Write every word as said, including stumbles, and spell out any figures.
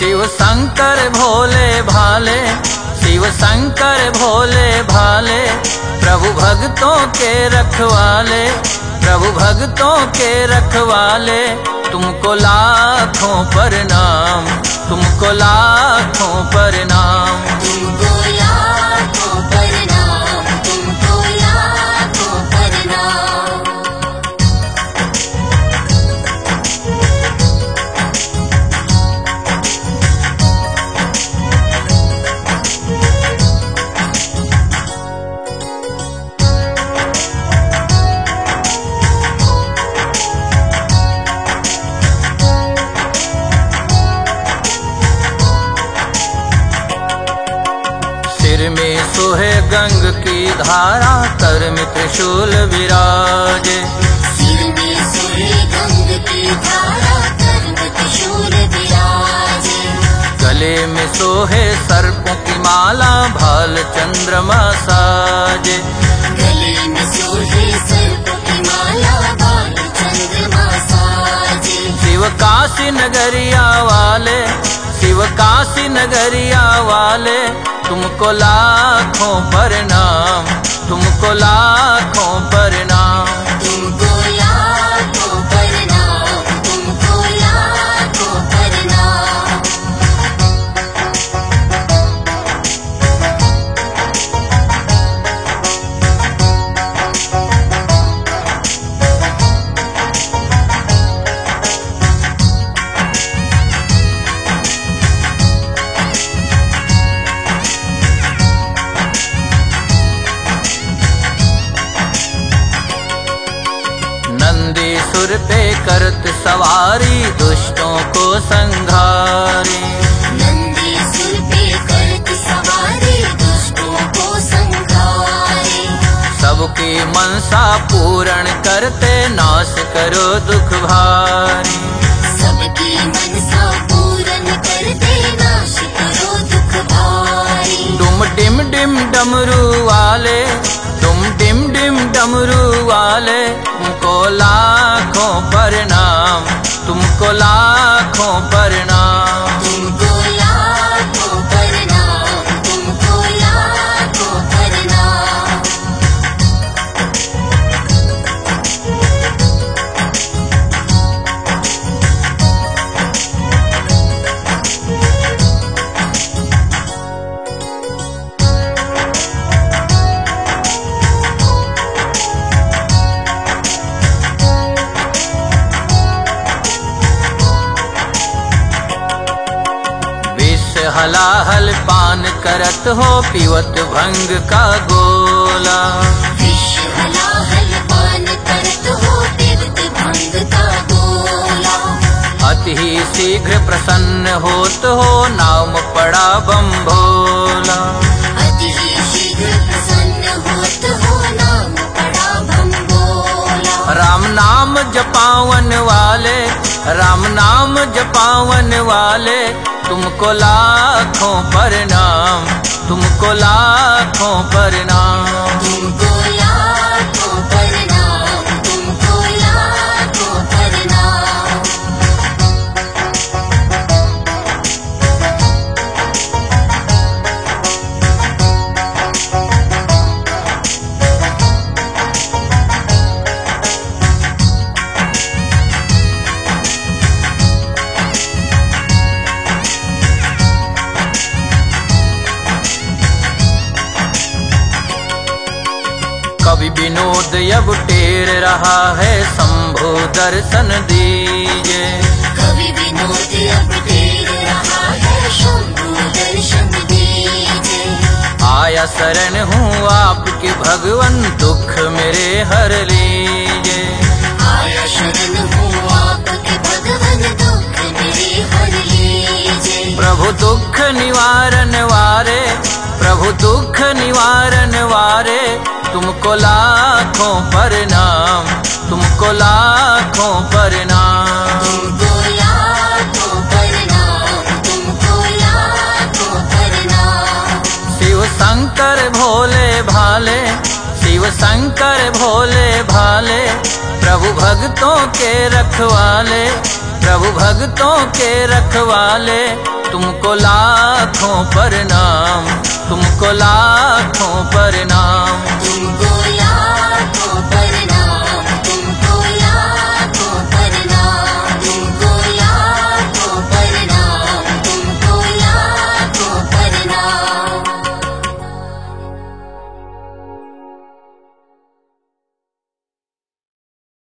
शिव शंकर भोले भाले, शिव शंकर भोले भाले, प्रभु भक्तों के रखवाले, प्रभु भक्तों के रखवाले। तुमको लाखों प्रणाम, तुमको लाखों प्रणाम, तुमको लाखों प्रणाम, तुमको लाखों प्रणाम। सिर में सोहे गंग की धारा, कर में त्रिशूल विराजे, सिर में सोहे गंग की धारा, कर में त्रिशूल विराजे। गले में सोहे सर्पों की माला, भाल चंद्रमा साजे, गले में सोहे सर्पों की माला, भाल चंद्रमा साजे। शिव काशी नगरिया वाले, शिव काशी नगरिया वाले, तुमको लाखों प्रणाम, तुमको लाखों प्रणाम, तुमको लाखों प्रणाम, तुमको लाखों प्रणाम। नंदीसुर पे करत सवारी, दुष्टों को संघारी, नंदीसुर पे करत सवारी, दुष्टों को संघारी। सबकी मनसा पूर्ण करते, नाश करो दुख भारी, सबकी मनसा पूर्ण करते, नाश करो दुख भारी। तुम डिम डिम डमरू वाले, तुम डिम डिम डमरू वाले, तुमको लाखों प्रणाम, तुमको लाखों प्रणाम, तुमको लाखों प्रणाम, तुमको लाखों प्रणाम। हलाहल पान करत हो, पीवत भंग का गोला, विष हलाहल पान करत हो, पीवत भंग का गोला। अति ही शीघ्र प्रसन्न होत हो, नाम पड़ा बम भोला, अति ही शीघ्र प्रसन्न होत हो, नाम पड़ा बम भोला। राम नाम जपावन वाले, राम नाम जपावन वाले, तुमको लाखों प्रणाम, तुमको लाखों प्रणाम, तुमको लाखों प्रणाम, तुमको लाखों प्रणाम। कवि विनोद अब टेर रहा है, शंभु दर्शन दीजिए, कवि विनोद अब टेर रहा है, शंभु दर्शन दीजिए। आया शरण हूँ आपके भगवन, दुख मेरे हर लीजिए, आया शरण हूँ आपके भगवन, दुख मेरे हर लीजिए। प्रभु दुख निवारण वारे, प्रभु दुख निवारण वारे, तुमको लाखों प्रणाम, तुमको लाखों प्रणाम, तुमको लाखों प्रणाम, तुमको लाखों प्रणाम। शिव शंकर भोले भाले, शिव शंकर भोले भाले, प्रभु भक्तों के रखवाले, प्रभु प्रभु भक्तों के रखवाले, तुमको लाखों प्रणाम, तुमको लाखों प्रणाम। तुमको लाखों